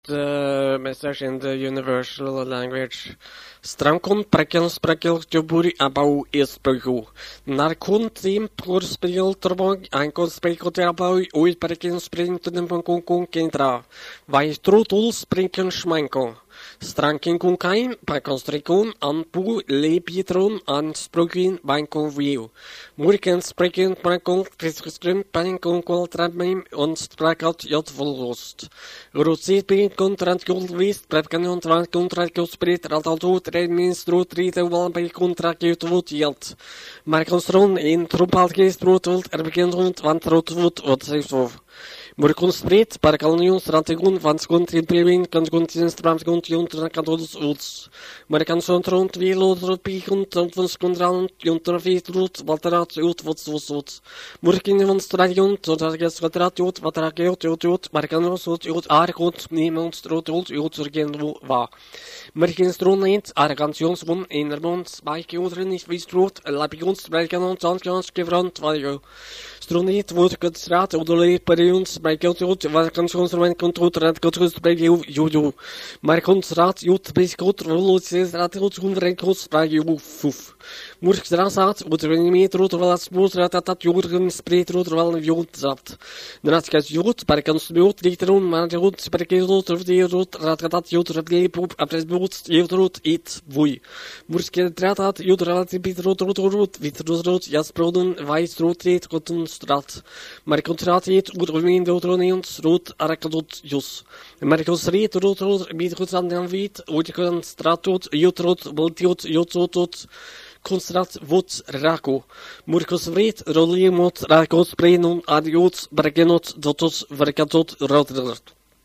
The message in the universal language. Strankon prekel sprekel tjoburi abau ispergu. Narkon trim por spel trobog, ankon speko terabau, ui prekel spring to den kon kendra. Vai strutul sprinken schmanko. Stranken kon kain, prekonstrikon, an pu lepitron, an sprokin, bankon view. Murken spreken prekon, kriskrim, pankon koltrabmeim, on sprakat jot volrost. Rotsit bin kontrant goldwist, prepkanon trant kontrat gosprit, rataltot, redminstro, trite wal bij kontrat jutvot jelt. Maar konstron in trompalgeest rotvult, bekend rond, want rotvot, wat zegt of. Morkon spreet, parkalnion, strategon, van skontrin prewin, kan skontrin stramskont, jontra kantodos uts. Maar kan zontron, twee loodrot pikon, tant van skondran, jontra veetrot, walterat, ut, wat. Morkin van strategon, zodat je skratrat, wat rakeot, maar kan rosot, aargot, niemand strot, urgen, wa. Morkin stron eend, argantionsron, enermond, spijkjodren, is vistrot, lapigons, belkanon, tandkans, kevrant, valjo. Stroneet wordt het straat, odole perions, bij keltot, waar kan schonsermen controt, red kotrust bij jojo. Maar konstraat, jot, biskot, rolot, straat, rot, schoenverenkot, bij jojo, foef. Moerkstraat, wordt er niet meer trot, wel als spoorstraat, dat jorgen, spreet, rot, wel een jood zat. Naast kas jood, bij kan smeot, lichteron, maar jood, bij keltot, of de jood, raad dat jood, repleepop, apres boot, jood, eet, woei. Moerkstraat, jood, relatief, rot, wit, jasproden, wijs, rood, reet, cotton, straat. Maar contraat heet, oerween, doodroneons, rood, arakadot, jos. Maar constreet, rood, bied aan den weet, ooit kan straat tot, jood, bultiot, jood, Konstrat vot rako. Murkos vreet, rollemot, rakos prenon, adiot, bragenot, dotos, verkatot, rodrot.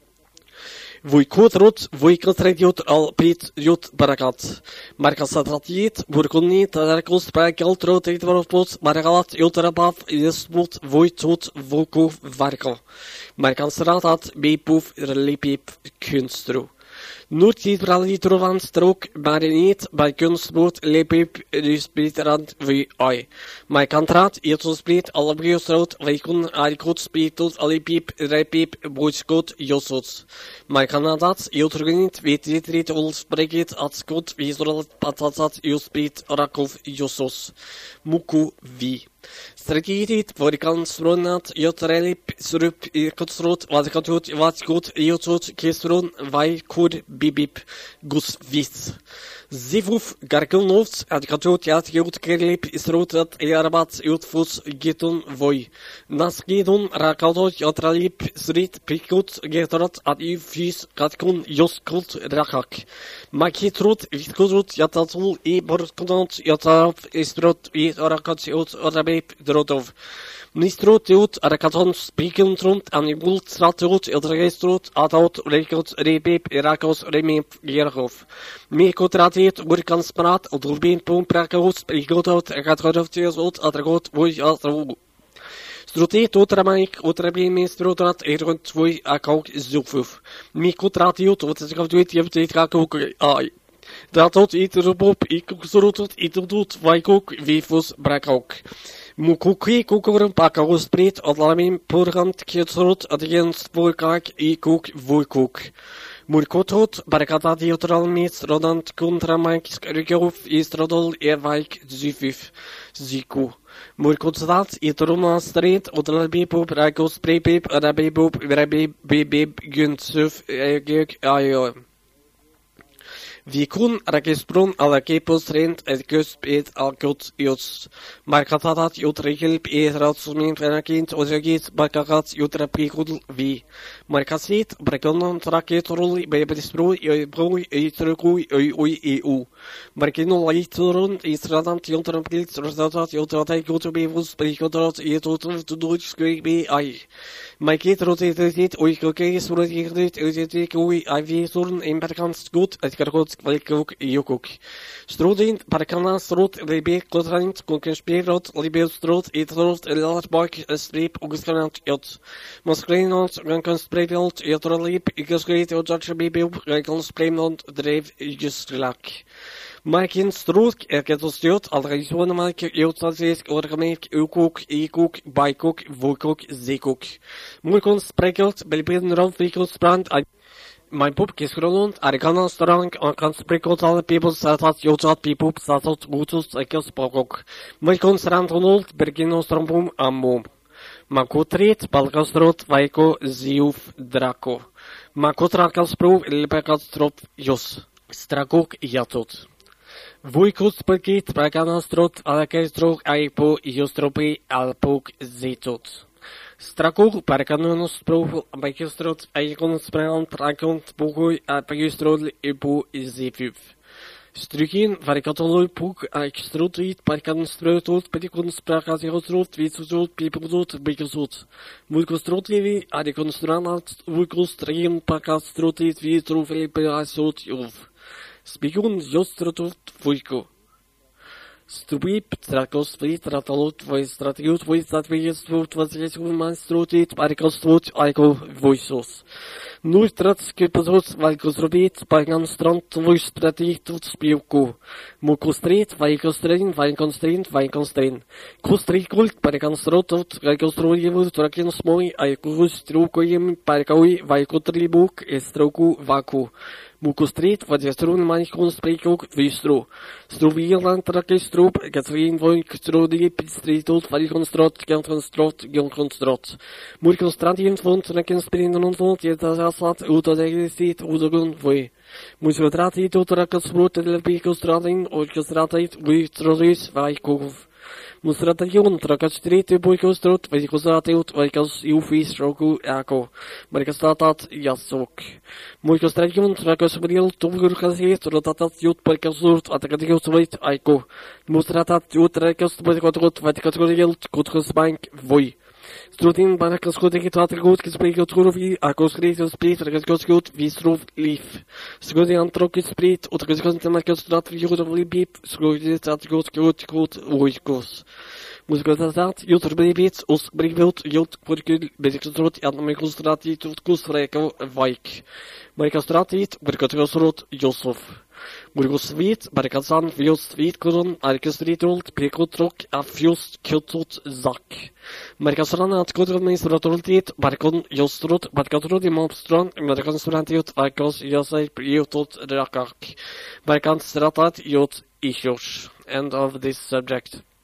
Voi kotrot, voi kontrediot, al pet, jot, barakat. Markasatatiet, burkoniet, rakos, prakelt, rot, etwaropot, margalat, jotrabaf, jesmot, voi tot, voko, varko. Markansratat, bepoef, relipip, kunstro. Noordziet trovann strook, maar niet bij kunstboot, lepip, ruspeterand, wie oi. Maar kantraat, jetospreet, allebriosrood, wijkon, aarikot, speetot, allepip, rijpip, bootskot, josots. Maar kanadat, jotrogeniet, weet dit rit, olspreeket, atskot, weesrol, patatat, jospreet, rakov, josos. Muku, wie. Strategiet, voor kan stronat, jotrelip, srup, kotsrot, wat goed, jotsot, kestron, wij, kur, bibip, gus, vis. Zivuf, garkelnovs, adkatot, jat, kerlip, isrotat, jarabat, jutfus, geton, voi. Nasgedon, rakatot, jotrelip, srit, pikot, getrot, adifis, katkon, joskot, rakak. Makitrot, vitkotrot, jatatul, borkonot, jatarap, istrot, rakat, orabep, drodov. Nistrot, jut, rakaton, spikentront, anibult, stratot, eldragestrot, atout, rekot, rebep, rakos, remep, gergov. Mekotrateet, urkanspraat, odrubeen, pomprakos, prigotot, rakatrotjezot, atragot, voi, atrago. Stroteet, otramaik, otrabeen, meestrotrat, eront, voi, akauk, zufuf. Mekotratiot, otragduit, jevteet, rakok, ai. Dratot, iterobop, ikuksrotot, iterdot, vaikok, vifus, brakok. Mukuki, kukurum, pakagos, spreet, adlamim, purgant, kjetsrot, adgens, voorkak, ikuk, voikuk. Murkotot, barakatat, jotralmeet, rodant, kontramaik, skrikjof, istrodol, evaik, zifif, ziku. Murkotstat, itroma, street, odlalbipop, rakos, prepip, rabibop, rabibib, gunsuf, gek, ajo. Vikun rakespron alakepos rent et kuspet alkot jos. Markatatat jutregelp ratsumint venakint odregit bakakat jutrapikudl vi. Markasit brekonon traketruli bebrisproi broi eitrukui eu. Markinon laitron istradant jutramplit rosatat jutratai kutubevus prikotrot etotov to deutsch skribi ai. Market rotetit oikokes rotetit utetik ui avisurn imperkanst gut et karkot Kvalkok, Jokok. Strodin, Parkana, Strot, Rebe, Kotrant, Konkenspierot, Libel Strot, Etrot, Latbak, Streep, Augustinant, Jot. Moskrenant, Rankensprebelt, Jotrolip, Igesgreet, Ojatshabibub, Rankensprebelt, Dreef, Igeslak. Makin Strook, Erketosjot, Alraisonamaik, Jotazesk, Orgamek, Ukok, Ikok, Baikok, Vokok, Zekok. Moekons Sprekelt, Belbeden Randvikels Brand, My book is grond, Arigana strong, and can speak out all the people that you thought people that mutus like a spokok. My constant old, Bergino Strombum, Amum. Makutrit, Balkastrot, Vaiko, Ziuf, Draco. Makutrakas proof, Ilbekastrop, Jus. Strakok, Yatot. Vuikus Pekit, Braganastrot, Alakestro, Aipo, Justropi, Alpok, Zitot. Strakok, Parkanonus proof, Bakistrot, Aikon Sprang, Prakon, Pokoi, Alpakistrot, Ipo, Zifuf. Strukin, Varikatolo, Puk, Aikstrot, Parkanstrot, Petikon Sprakazirostrot, Vitsut, Pipodot, Bikosut. Mulkostrotlivi, Adikonstranat, Vulkostrin, Pakastrotit, Vitrofili, Perasot, Jov. Spikun, Jostrotut, Vuiko. Stupid, Strakos, Stratalot, Voistratut, Voistatviestut, Vasiliumanstrotit, Parikostut, Aiko, Voisos. Nuistratskipazut, Valkosrobit, Paganstrant, Voistratitut, Spiuko. Mukostrit, Vaikostrin, Vaikonstrin. Kostrikult, Parikanstrotut, Vaikostrojevut, Rakinsmoi, Aikostrukoim, Parikoi, Vaikotribuk, Estroku, Vaku. Mukostrit, Vadjastrun, Manikon, Sprekok, Vistro. Stroviland, Rakistrop, Gatsvin, Voik, Strodi, Pitstritut, Varikonstrot, Gjonkonstrot. Murkonstratien, Vont, Rakinsprin, und Vont, Jetasat, Utadegristit, Udogun, Voi. Musrotratit, Utrakasprot, Lepikostratin, Orkestratit, Vitrodis, Vaikov. Musratation, Trakastrit, Boikostrot, Vaikosatiut, Vaikos, Ufis, Roku, Ako. Marikastatat, Jasok. Murkostration, Trakasbril, Tugurkasit, Rotatat, Jut, Parkasurt, Atakatius, Vait, Aiko. Mustratat, Jut, Rakas, Boikotrot, Vatikatoriel, Kutkosbank, Voi. Strutin, Barakaskotik, Atrigut, Kisprekotruvi, Akoskrit, Sprit, Rakaskot, Vistrov, Leaf. Skodian, Trokis, Sprit, Utrakaskontamaskostrat, Viurov, Bip, Skodiat, Atrigut, Oikos. Muskotat, Jut, Bribits, Osbrivut, Jut, Purkul, Berikstrot, Admikostrati, Tutkus, Reko, Vaik. Marikastratit, Berkatrosrot, Josef. Burgosvit, Barkazan, Vios, Vitkoron, Arkestritrolt, Prekotrok, Afjust, Kjotot, Zak. Markasran, Atkodron, Ministratortit, Barkon, Jostrot, Barkatrot, Mobstron, Markanstrantiot, Arkos, Josai, Priotot, Rakak. Barkan Stratat, Jot, Ishos. End of this subject.